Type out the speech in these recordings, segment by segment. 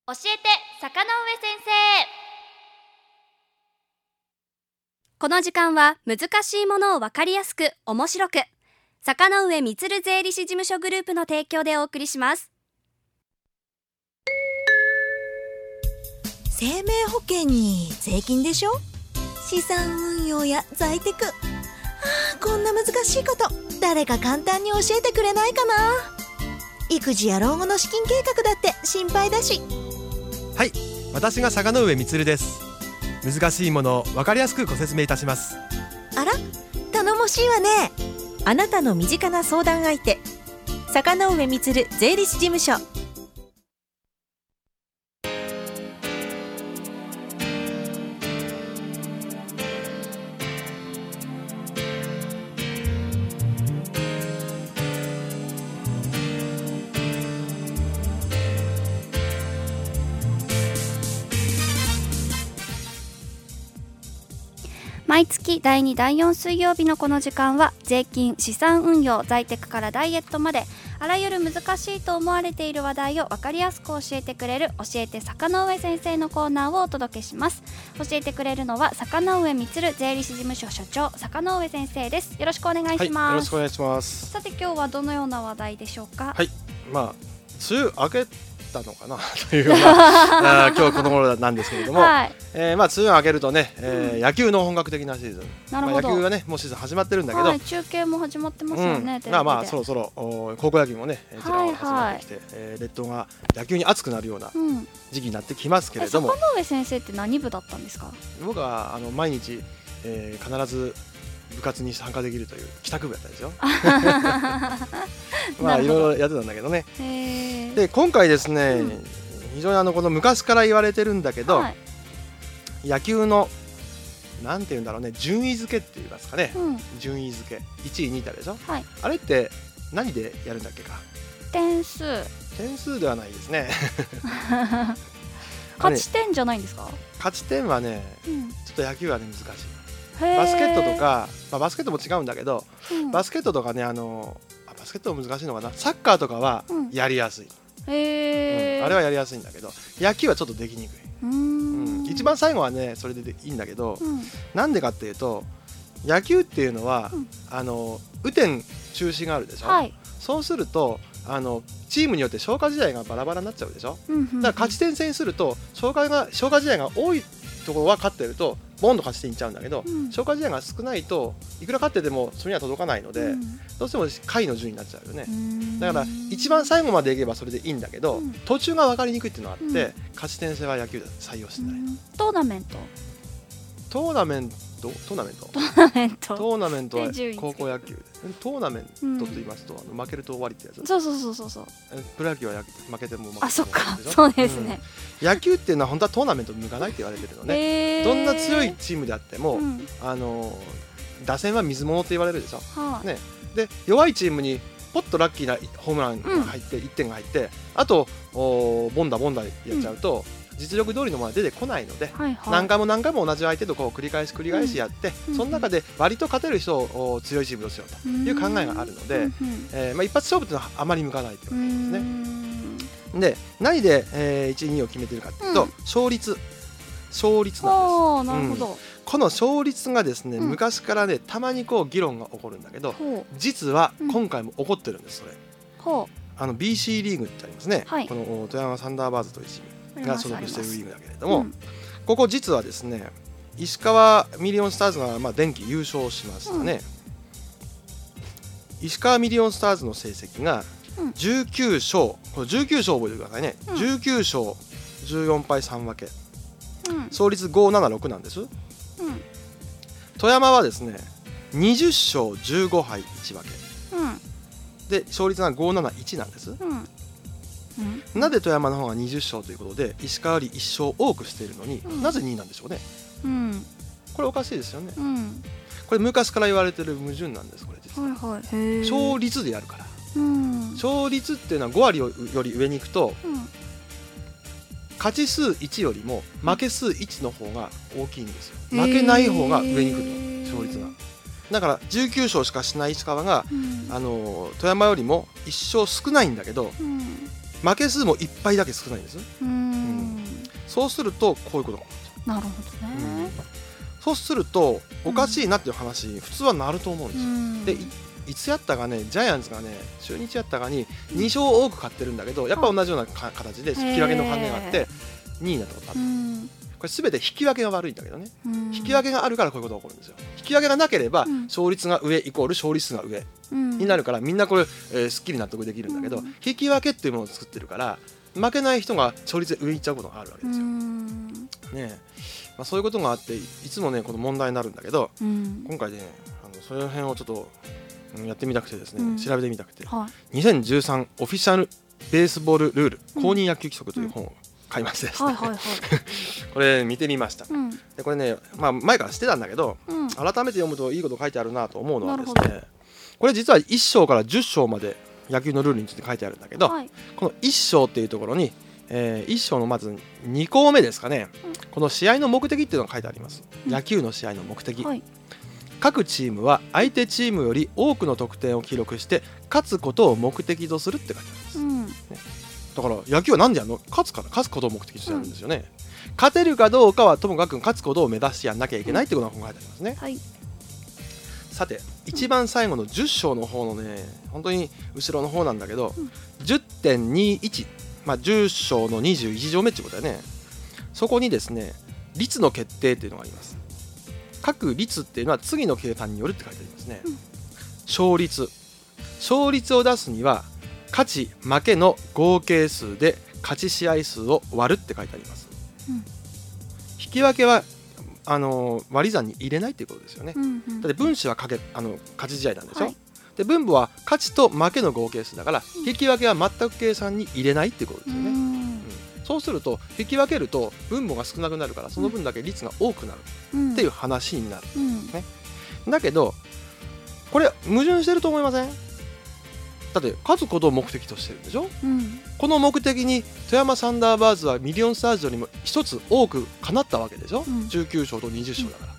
教えて坂上先生。この時間は難しいものを分かりやすく面白く、坂上充税理士事務所グループの提供でお送りします。 生命保険に税金でしょ、資産運用や在テク、こんな難しいこと誰か簡単に教えてくれないかな。育児や老後の資金計画だって心配だし。 はい、私が坂上充です。難しいものを分かりやすくご説明いたします。 あら、頼もしいわね。 あなたの身近な相談相手、坂上充税理士事務所。 毎月第2、第4水曜日のこの時間は税金、資産運用、在テクからダイエットまであらゆる難しいと思われている話題を分かりやすく教えてくれる教えて坂上先生のコーナーをお届けします。教えてくれるのは坂上充税理士事務所所長坂上先生です。よろしくお願いします。 はい、よろしくお願いします。 さて今日はどのような話題でしょうか。 はい、梅雨明けたのかなというような今日この頃なんですけれども、はい、梅雨明けるとね、野球の本格的なシーズン、野球がねもうシーズン始まってるんだけど、 中継も始まってますよね、テレビで。 そろそろ高校野球もねちらほら始まってきて、列島が野球に熱くなるような時期になってきますけれども、 坂上先生って何部だったんですか。 僕は毎日、必ず部活に参加できるという帰宅部やったんですよ。いろいろやってたんだけどね。で今回ですね、非常にこの昔から言われてるんだけど、野球のなんて言うんだろうね、順位付けって言いますかね、順位付け1位2位ってあるでしょ、あれって何でやるんだっけか。 点数ではないですね。 勝ち点じゃないんですか。 勝ち点はね、ちょっと野球はね難しい。バスケットとか、バスケットも違うんだけど、バスケットとかねバスケットも難しいのかな。サッカーとかはやりやすい、あれはやりやすいんだけど、野球はちょっとできにくい。一番最後はねそれでいいんだけど、なんでかっていうと野球っていうのは、雨天中止があるでしょ、そうするとチームによって消化試合がバラバラになっちゃうでしょ、だから勝ち点制にすると消化試合が多いところは勝ってるとボンと勝ち点いっちゃうんだけど、消化試合が少ないといくら勝っててもそれには届かないので、どうしても下位の順位になっちゃうよね。だから一番最後までいけばそれでいいんだけど、途中が分かりにくいっていうのがあって、勝ち点制は野球で採用してない。 トーナメントは高校野球で、トーナメントと言いますと、負けると終わりってやつ。 そうプロ野球は負けても負けても。 あ、そっか、そうですね。 野球っていうのは本当はトーナメントに向かないって言われてるのね。どんな強いチームであっても、打線は水物って言われるでしょ、で弱いチームにポッとラッキーなホームランが入って、1点が入って、あとボンダやっちゃうと、実力通りのものは出てこないので、何回も同じ相手と繰り返しやって、その中で割と勝てる人を強いチームとしようという考えがあるので、一発勝負というのはあまり向かないというわけですね。で何で、1位2位を決めているかというと、勝率なんです。 なるほど。 この勝率がですね、昔からねたまに議論が起こるんだけど、実は今回も起こってるんです。それBC リーグってありますね、この富山サンダーバーズというチームが所属しているリーグだけれども、ここ実はですね石川ミリオンスターズが前期優勝しましたね。石川ミリオンスターズの成績が19勝、これ19勝覚えてくださいね、19勝14敗3分け、勝率576なんです。富山はですね20勝15敗1分け、で勝率が571なんです。なぜ富山の方が20勝ということで石川より1勝多くしているのに、なぜ2位なんでしょうね。これおかしいですよね。これ昔から言われている矛盾なんです。これ実は、勝率でやるから、勝率っていうのは5割より上に行くと、勝ち数1よりも負け数1の方が大きいんですよ。負けない方が上に来る勝率が。だから19勝しかしない石川が、富山よりも1勝少ないんだけど、負け数も1敗だけ少ないんです。 そうするとこういうことが起こるんですよ。 なるほどね。 そうするとおかしいなっていう話、普通はなると思うんですよ。でいつやったかね、ジャイアンツがね中日やったかに2勝多く勝ってるんだけど、やっぱ同じような形で引き分けの関連があって2位になったことあった。これ全て引き分けが悪いんだけどね、引き分けがあるからこういうことが起こるんですよ。引き分けがなければ勝率が上イコール勝利数が上になるから、みんなこれ、すっきり納得できるんだけど、引き分けっていうものを作ってるから負けない人が勝率で上に行っちゃうことがあるわけですよ。ねえ、そういうことがあっていつもねこの問題になるんだけど、今回ねその辺をちょっとやってみたくてですね、調べてみたくて、2013オフィシャルベースボールルール公認野球規則という本を買いましてですね、これ見てみました。でこれね、前から知ってたんだけど、改めて読むといいこと書いてあるなと思うのはですね、これ実は1章から10章まで野球のルールについて書いてあるんだけど、この1章っていうところに、1章のまず2項目ですかね、この試合の目的っていうのが書いてあります。野球の試合の目的、各チームは相手チームより多くの得点を記録して勝つことを目的とするって書いてあります、だから野球は何でやるの？勝つことを目的としてやるんですよね、勝てるかどうかはともかく勝つことを目指してやんなきゃいけないってことが書いてありますね、さて一番最後の10章の方のね、本当に後ろの方なんだけど、10.21、10章の21条目ってことだよね。そこにですね率の決定っていうのがあります。各率っていうのは次の計算によるって書いてありますね、勝率を出すには勝ち負けの合計数で勝ち試合数を割るって書いてあります、引き分けは割り算に入れないっていうことですよね、だって分子は勝ち試合なんでしょ、で分母は勝ちと負けの合計数だから、引き分けは全く計算に入れないっていうことですよね、そうすると引き分けると分母が少なくなるから、その分だけ率が多くなるっていう話になる、だけどこれ矛盾してると思いません？だって勝つことを目的としてるんでしょ、この目的に富山サンダーバーズはミリオンスターズよりも一つ多く叶ったわけでしょ、19勝と20勝だから、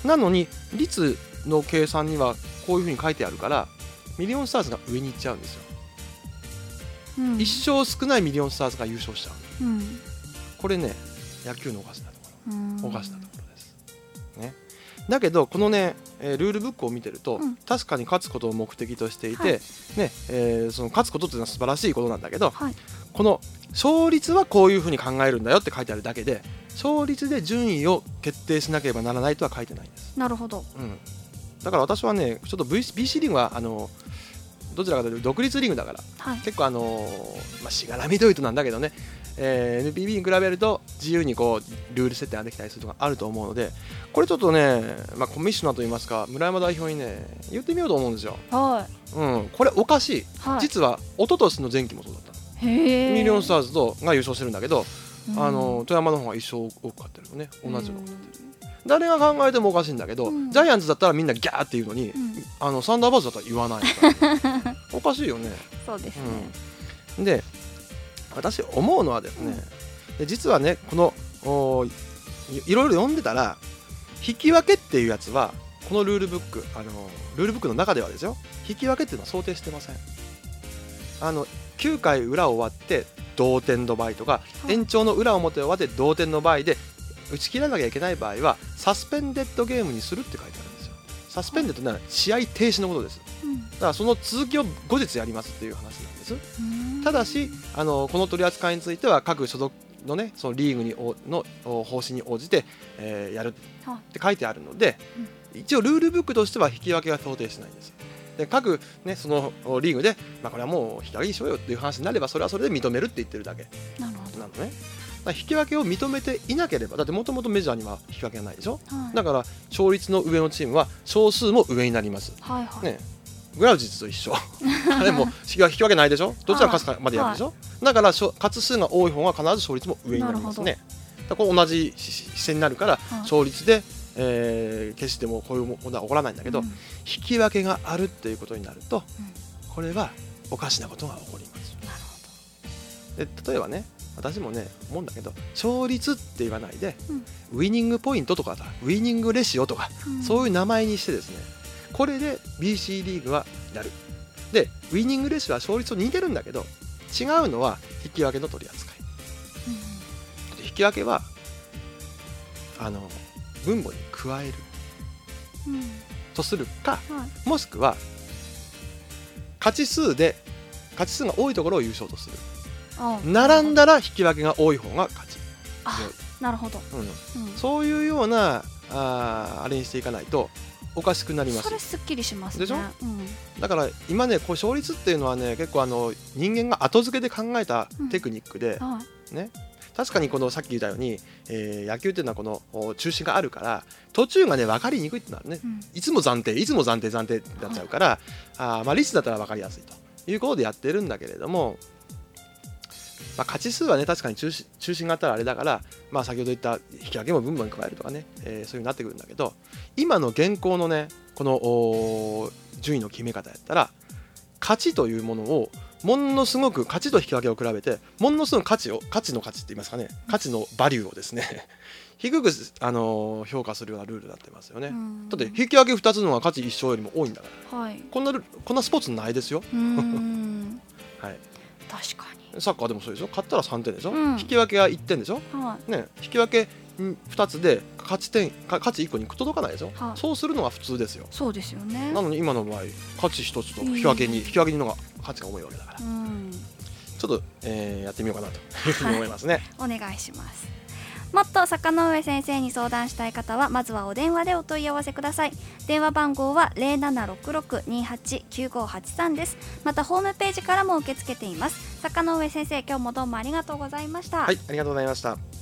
なのに率の計算にはこういうふうに書いてあるからミリオンスターズが上に行っちゃうんですよ、1勝少ないミリオンスターズが優勝しちゃう、これね野球のおかしなところです、ね、だけどこのね、ルールブックを見てると、確かに勝つことを目的としていて、その勝つことっていうのは素晴らしいことなんだけど、この勝率はこういうふうに考えるんだよって書いてあるだけで、勝率で順位を決定しなければならないとは書いてないんです。 なるほど、 だから私はねちょっと BC リーグはどちらかというと独立リーグだから、結構しがらみというとなんだけどね、NPB に比べると自由にこうルール設定ができたりするのがあると思うので、これちょっとね、コミッショナーといいますか村山代表にね言ってみようと思うんですよ、これおかしい、実は一昨年の前期もそうだった、ミリオンスターズが優勝してるんだけど、富山の方が1勝多く勝ってるよね、同じような勝ってる、誰が考えてもおかしいんだけど、ジャイアンツだったらみんなギャーって言うのに、サンダーバーズだったら言わないからおかしいよね。 そうですね、 で私思うのはですね、実はねこのいろいろ読んでたら引き分けっていうやつはこのルールブックの中ではですよ、引き分けっていうのは想定してません。9回裏終わって同点の場合とか、延長の裏表終わって同点の場合で打ち切らなきゃいけない場合はサスペンデッドゲームにするって書いてあるんですよ。サスペンデッドなら試合停止のことです、だからその続きを後日やりますっていう話なんです。ただしこの取り扱いについては各所属のねそのリーグの方針に応じて、やるって書いてあるので、一応ルールブックとしては引き分けは想定してないんです。で各、ね、そのリーグで、これはもう引き分けにしようよっていう話になればそれはそれで認めるって言ってるだけなのね。引き分けを認めていなければ、だってもともとメジャーには引き分けがないでしょ、だから勝率の上のチームは勝数も上になります、グラウジズと一緒あれも引き分けないでしょ、どちらか勝つかまでやるでしょ、だから勝つ数が多い方が必ず勝率も上になりますね。だからこう同じ視線になるから、勝率で、決してもこういう問題は起こらないんだけど、引き分けがあるっていうことになると、これはおかしなことが起こります。で例えばね私もね思うんだけど、勝率って言わないで、ウイニングポイントとかさウイニングレシオとか、そういう名前にしてですね、これで BC リーグはやる。でウイニングレシオは勝率と似てるんだけど、違うのは引き分けの取り扱い、引引き分けは分母に加えるとするか、もしくは勝ち数が多いところを優勝とする。並んだら引き分けが多い方が勝ち。 なるほど、 そういうようなあれにしていかないとおかしくなります。 それすっきりしますね。 でしょ、だから今ね、こう勝率っていうのはね、結構人間が後付けで考えたテクニックで、ね、確かにこのさっき言ったように、野球っていうのはこの中心があるから途中がね分かりにくいってなるね、いつも暫定ってなっちゃうから、率だったら分かりやすいということでやってるんだけれども、勝ち数はね確かに中心があったらあれだから、先ほど言った引き分けも分母に加えるとかね、そういう風になってくるんだけど、今の現行のねこの順位の決め方やったら、勝ちというものをものすごく、勝ちと引き分けを比べてものすごく価値の価値って言いますかね、価値のバリューをですね低く評価するようなルールになってますよね。だって引き分け2つの方が勝ち1勝よりも多いんだから、こんなスポーツないですよ。はい、 確かにサッカーでもそうでしょ。勝ったら3点でしょ、引き分けが1点でしょ、ね、引き分け2つで勝ち1個に届かないでしょ、そうするのが普通ですよ。 そうですよね。 なのに今の場合勝ち1つと引き分けにのが価値が重いわけだから、ちょっと、やってみようかなというふうに思いますね。 お願いします。もっと坂上先生に相談したい方はまずはお電話でお問い合わせください。電話番号は 0766289583 です。またホームページからも受け付けています。坂上先生、今日もどうもありがとうございました。 はい、ありがとうございました。